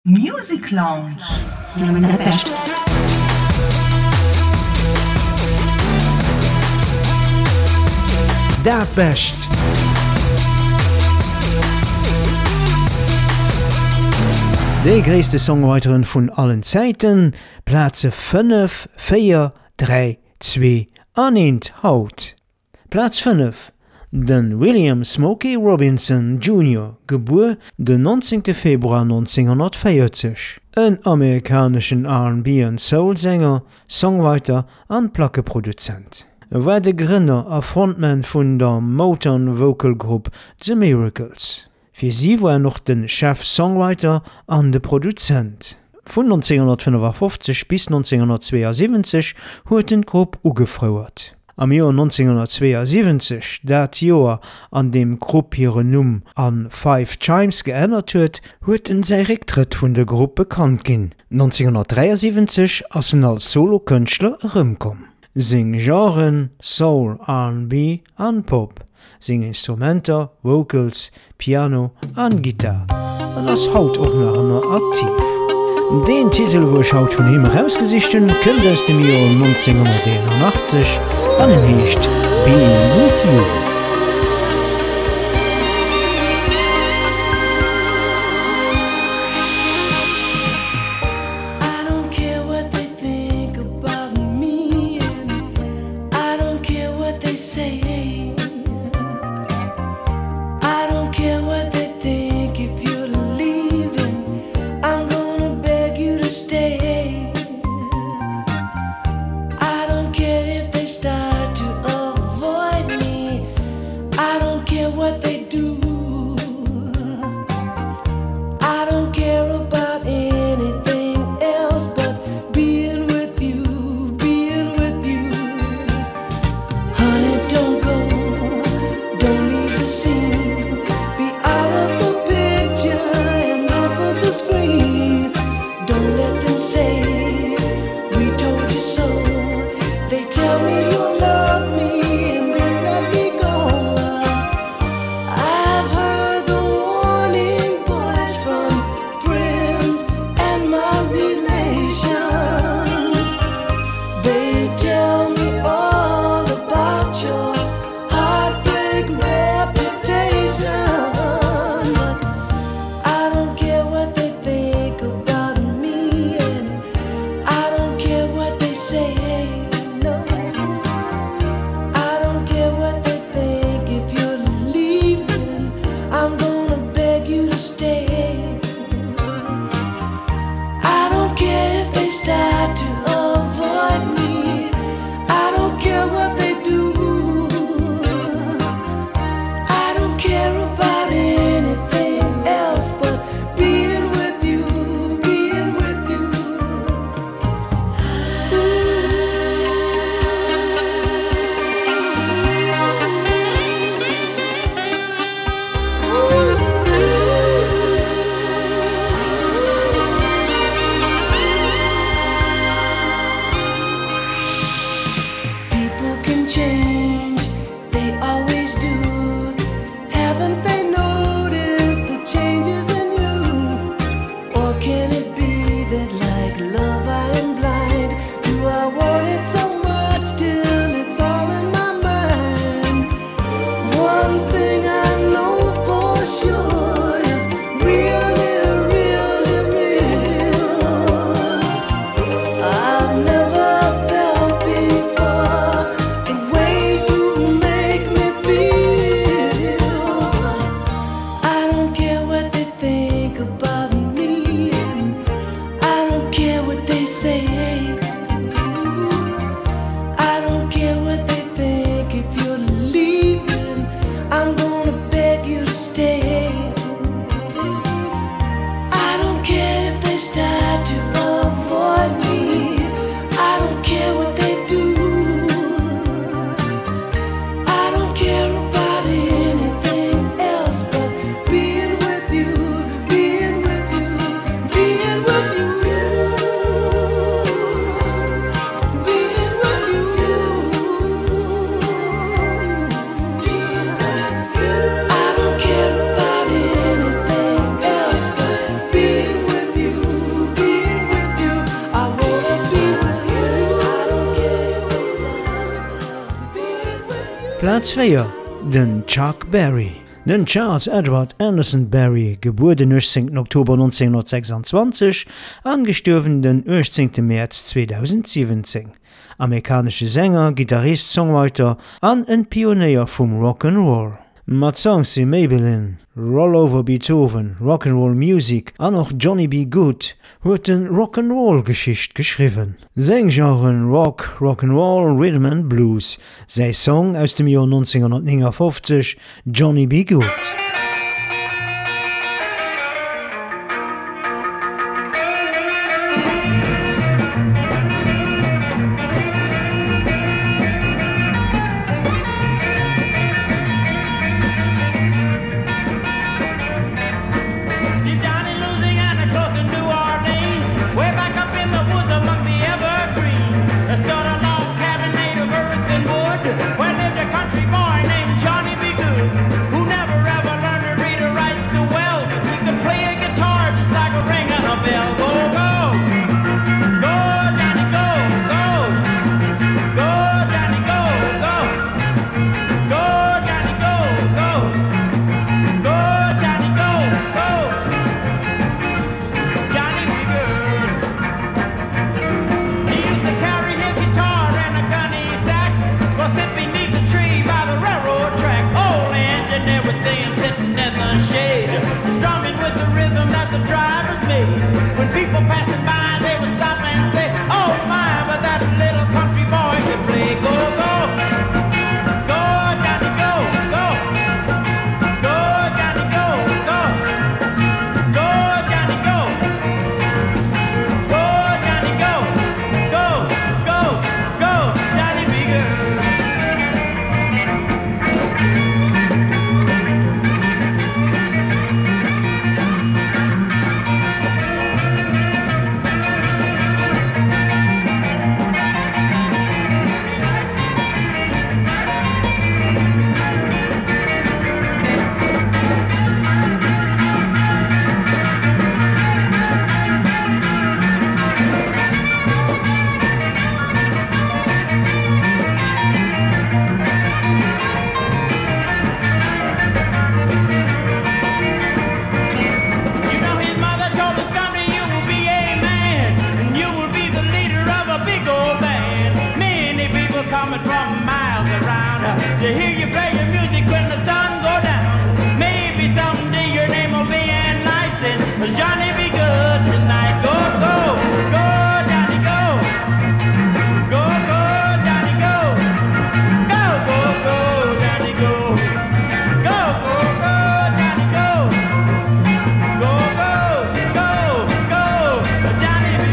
Music Lounge. Dat best. Die größte Songwriterin von allen Zeiten, Plätze 5, 4, 3, 2, 1 haut. Platz 5. Den William Smokey Robinson Jr., geboren den 19. Februar 1940. Ein amerikanischen R&B- und Soul-Sänger, Songwriter und Platteproduzent. War der Gründer und Frontman von der Motown-Vocal-Group The Miracles. Für sie war noch der Chef-Songwriter und der Produzent. Von 1955 bis 1972 hat die Gruppe ugefrauert. Am Jahr 1972, dat Jahr an dem Gruppe ihre Nummer an 5 Chimes geändert hat sein Rücktritt von der Gruppe bekannt gin. 1973 ist als Solokünstler herumgekommen. Sing Genren Soul, R&B und Pop. Sing Instrumenter, Vocals, Piano und Gitarre. Und ist heute auch noch immer aktiv. Den Titel, wo ich heute von ihm rausgesichten, kommt aus dem Jahr 1981 und heißt Be With You. Platz 4, den Chuck Berry. Den Charles Edward Anderson Berry, geboren den 18. Oktober 1926, angestorben den 18. März 2017. Amerikanische Sänger, Gitarrist, Songwriter an en Pionier vom Rock'n'Roll. Mat Songs wie Maybelline, Roll Over Beethoven, Rock'n'Roll Music an auch Johnny B. Good huet den Rock'n'Roll-Geschicht geschriven. Seng Genren Rock, Rock'n'Roll, Rhythm and Blues. Sei Song aus dem Jahr 1959, Johnny B. Good. Where lived a country boy named Johnny B. Good, who never ever learned to read or write so well. He could play a guitar just like a ring and a bell. Go, go, go, Johnny, go, go, go, Johnny, go, go, go, Johnny, go, go, go, Johnny, go, go, Johnny B. Good. He used to carry his guitar and a gunny sack. Sit beneath the tree by the railroad track. Old engineer would see him sitting in the shade, strumming with the rhythm that the drivers made. When people passing by, they would stop and say, "Oh my, but that little country boy could play." Go, go, go, Johnny, go, go, go, Johnny, go, go, go, Johnny, go, go, Johnny, go, go, go, go, Johnny, be good. Coming from miles around to hear you play your music when the sun go down. Maybe someday your name will be enlightened. Johnny, be good tonight. Go, go, go, Johnny, go. Go, go, Johnny, go. Go, go, go, Johnny, go. Go, go, go, Johnny, go. Go, go, go, go, Johnny, be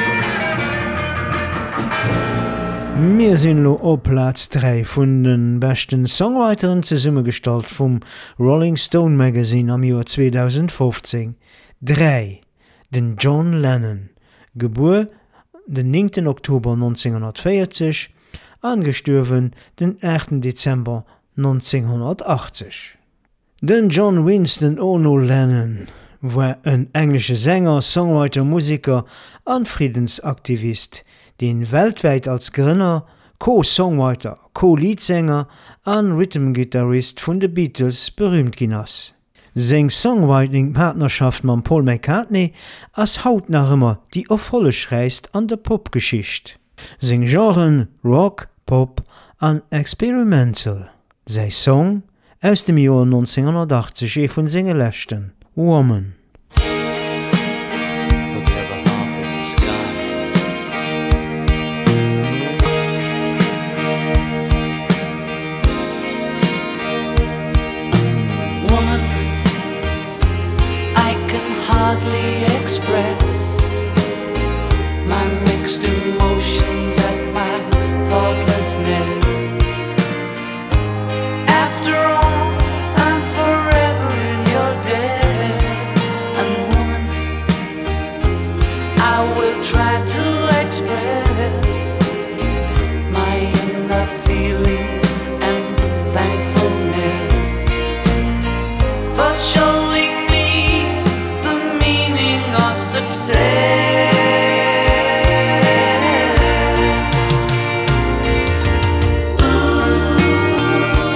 good. Wir sind lo op Platz 3 vun den besten Songwritern ze Summe gestalt vum Rolling Stone Magazine am Joar 2015. 3. Den John Lennon, geboren den 9. Oktober 1940, angestorben den 8. Dezember 1980. Den John Winston Ono Lennon war ein englischer Sänger, Songwriter, Musiker und Friedensaktivist, den weltweit als Gründer, Co-Songwriter, Co-Leadsänger und Rhythmgitarrist von The Beatles berühmt ginas. Seng Songwriting-Partnerschaft mit Paul McCartney ist haut nach immer die erfolgreichste an der Popgeschichte. Seng Genren Rock, Pop und Experimental. Sei Song aus dem Jahr 1980 von seinen letzten, Woman. Hardly express my mixed emotions at my thoughtlessness. After all, I'm forever in your debt. And woman, I will try to express my inner feelings and thankfulness for showing success. Ooh,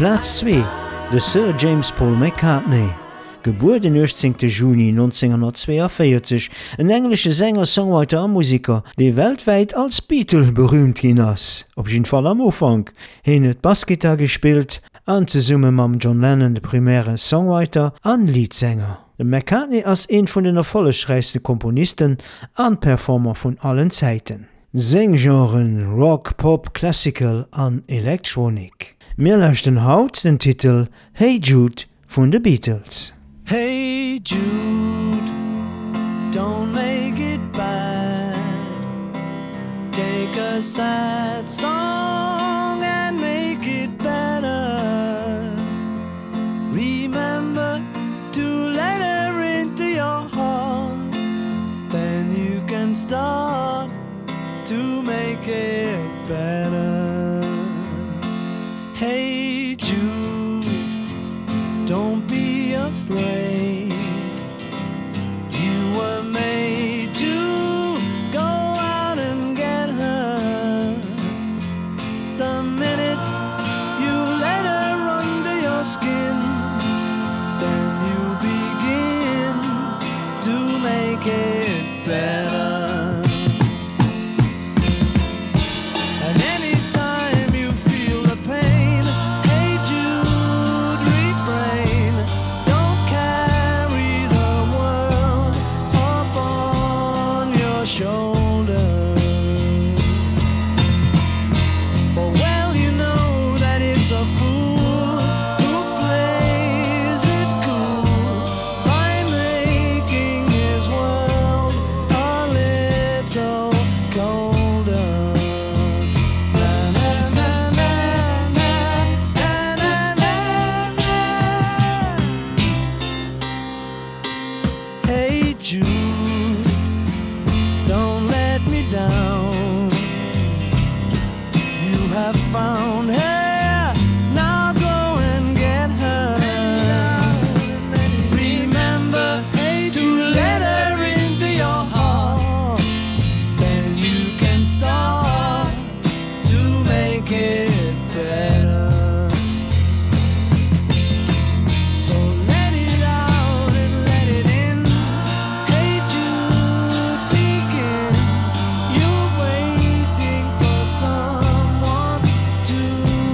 Platz 2, de Sir James Paul McCartney. Geboren den 18. Juni 1942, en englische Sänger, Songwriter a Musiker, déi weltweit als Beatle berühmt ginn ass. Op jeden Fall am Ufang. Hien et Bassgitarre gespielt, an zesumme mam John Lennon de primäre Songwriter an Liedsänger. De McCartney ass een vun den erfollegreichste Komponisten an Performer vun allen Zeiten. Senggenren Rock, Pop, Classical an Electronic. Mir lauschten haut den Titel Hey Jude vun de Beatles. Hey Jude, don't make it bad. Take a sad song and make it better. Remember to let her into your heart. Then you can start to make it better. Hey Jude, don't be afraid. You were made to go out and get her. The minute you let her under your skin, then you begin to make it better. And anytime you feel the pain, hey Jude, refrain. Don't carry the world up on your shoulder. For well you know that it's a fool who plays it cool by making his world a little colder. Na, na, na, na, na, na, na, na. Hey Jude, don't let me down. You have found her, now go and get her. Remember to let her into your heart. Then you can start to make it better. So let it out and let it in. Hey Jude, begin. You're waiting for someone to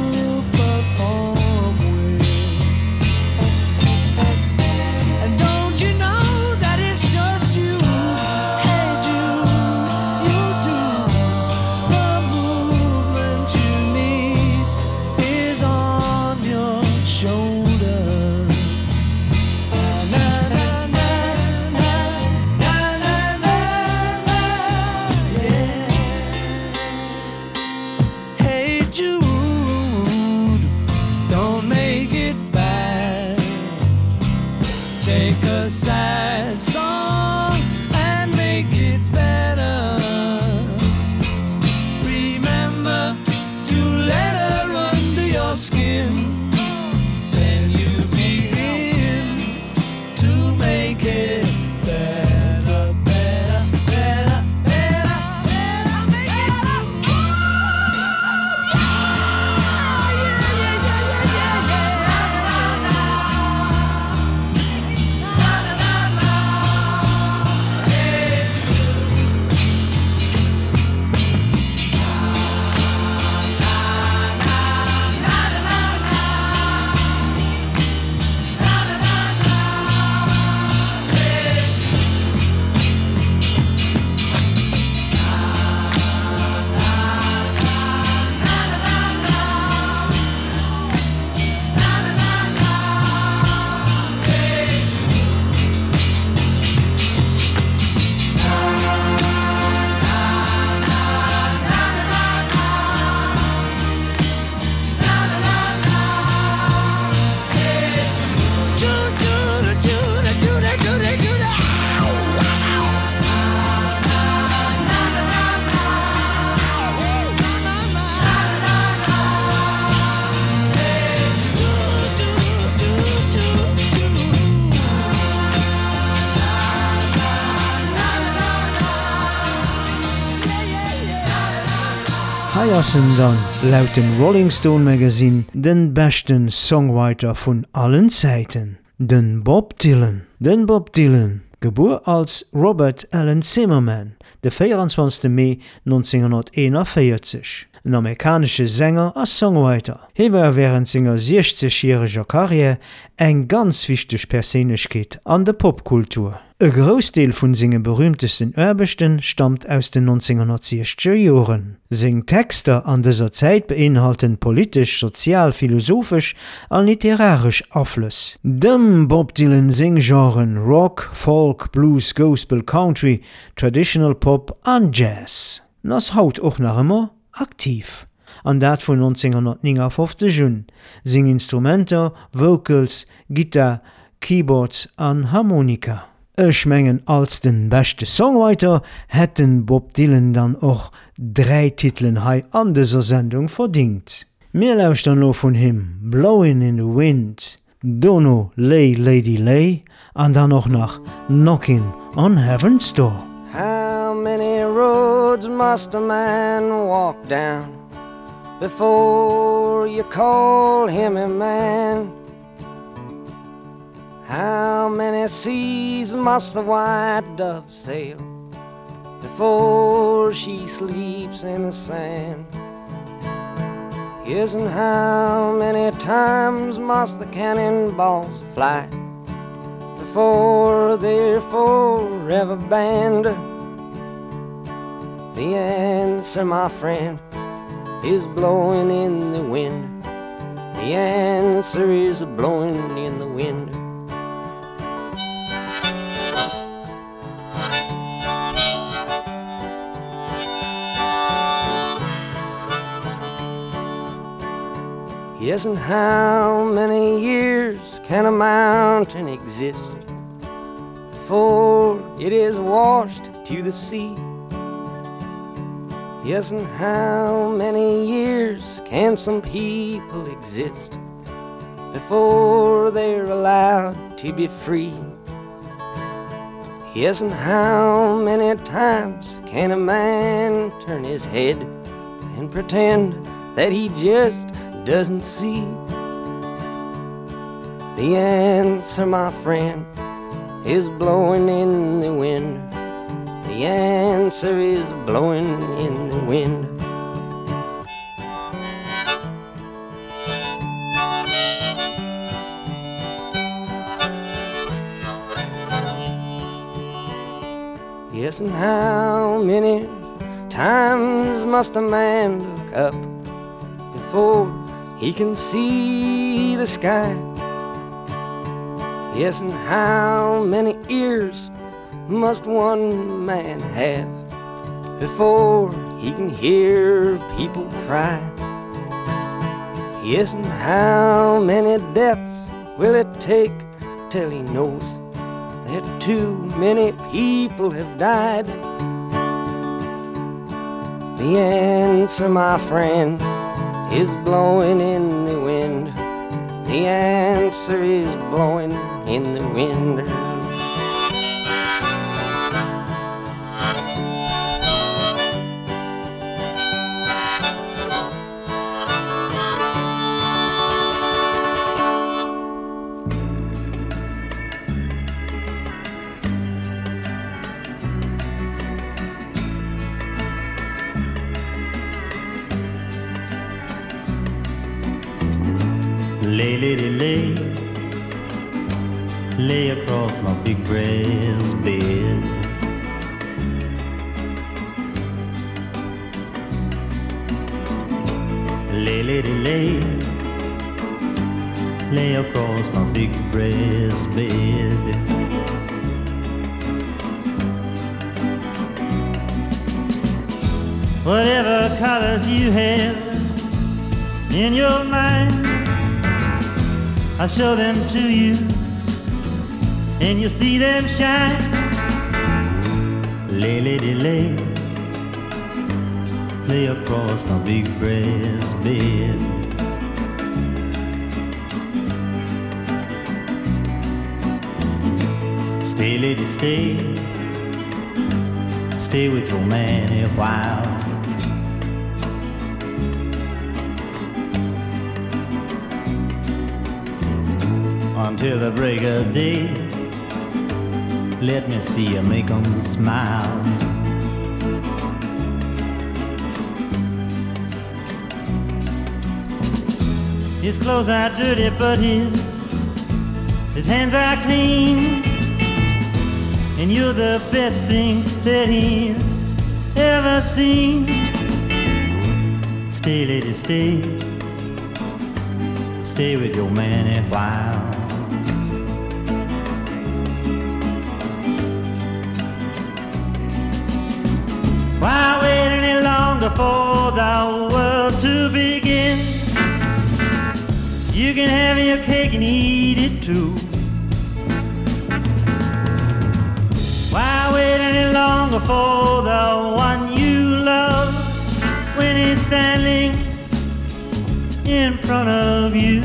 feiersen dann laut dem Rolling Stone Magazine den besten Songwriter von allen Zeiten, den Bob Dylan. Den Bob Dylan, geboren als Robert Allen Zimmerman, der 24. Mai 1941. Ein amerikanischer Sänger und Songwriter. Er war während seiner 60-jähriger Karriere eine ganz wichtige Persönlichkeit an der Popkultur. Ein Großteil von seinen berühmtesten Arbeiten stammt aus den 1960er Jahren. Seine Texte an dieser Zeit beinhalten politisch, sozial, philosophisch und literarisch Einfluss. Dem Bob Dylan Singgenren Rock, Folk, Blues, Gospel, Country, Traditional Pop und Jazz. Das haut auch noch immer aktiv. An dat von 1959 an. Sing Instrumenter, Vocals, Gitarre, Keyboards und Harmonika. Ich mengen als den beste Songwriter hätten Bob Dylan dann auch 3 Titeln hei an dieser Sendung verdient. Mir lauschtern lo von him Blowin' in the Wind, Dono Lay Lady Lay und dann auch nach Knockin' on Heaven's Door. How many roads must a man walk down before you call him a man? How many seas must the white dove sail before she sleeps in the sand? Yes, and how many times must the cannonballs fly before they're forever banned? The answer, my friend, is blowing in the wind. The answer is blowing in the wind. Yes, and how many years can a mountain exist before it is washed to the sea? Yes, and how many years can some people exist before they're allowed to be free? Yes, and how many times can a man turn his head and pretend that he just doesn't see? The answer, my friend, is blowing in the wind. The answer is blowing in the wind. Yes, and how many times must a man look up before he can see the sky? Yes, and how many ears must one man have before he can hear people cry? Yes, and how many deaths will it take till he knows that too many people have died? The answer, my friend, is blowing in the wind. The answer is blowing in the wind. Lay, lady, lay, lay across my big brass bed. Lay, lady, lay, lay across my big brass bed. Whatever colors you have in your mind, I'll show them to you, and you'll see them shine. Lay, lady, lay, lay across my big brass bed. Stay, lady, stay, stay with your man a while. until the break of day. Let me see you make 'em smile. His clothes are dirty, but his hands are clean. And you're the best thing that he's ever seen. Stay, lady, stay. Stay with your man a while. Why wait any longer for the world to begin? You can have your cake and eat it too. Why wait any longer for the one you love when he's standing in front of you?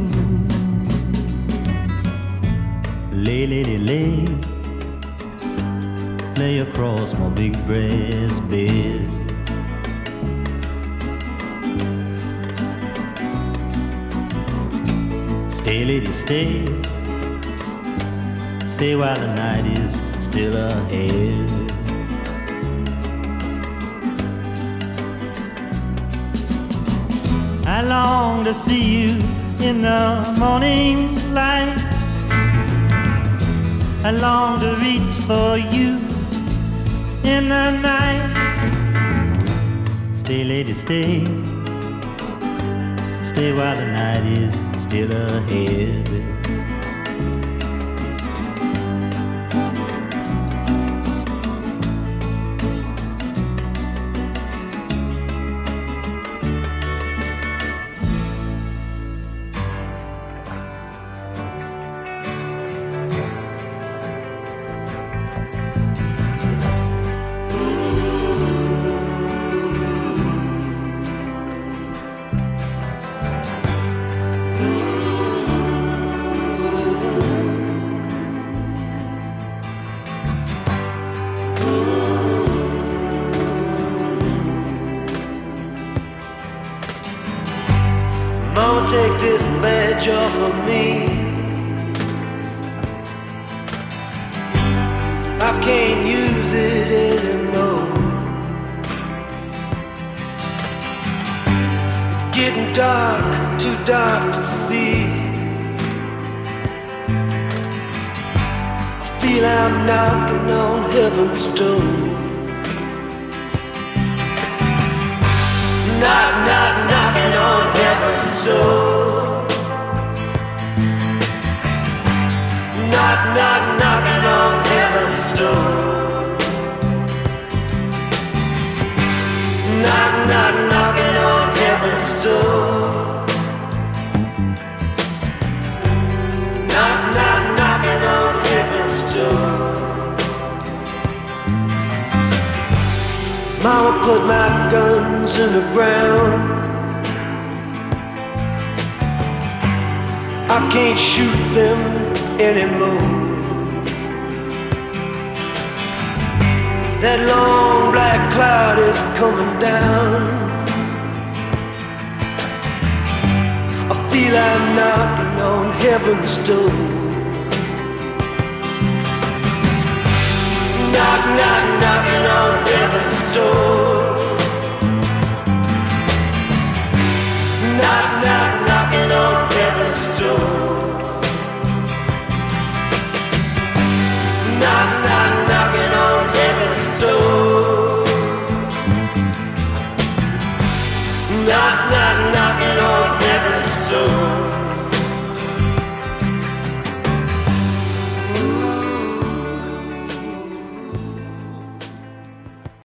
Lay, lady, lay. Lay across my big breast bed. Stay, lady, stay. Stay while the night is still ahead. I long to see you in the morning light. I long to reach for you in the night. Stay, lady, stay. Stay while the night is still ahead. Mama, take this badge off of me. I can't use it anymore. It's getting dark, too dark to see. I feel I'm knocking on heaven's door. Knock, knock, knocking on heaven's door. Knock, knock, knocking on heaven's door. Knock, knock, knocking on heaven's door. Knock, knock, knocking on heaven's door. Mama put my guns in the ground. I can't shoot them anymore. That long black cloud is coming down. I feel I'm knocking on heaven's door. Knock, knock, knocking on heaven's door.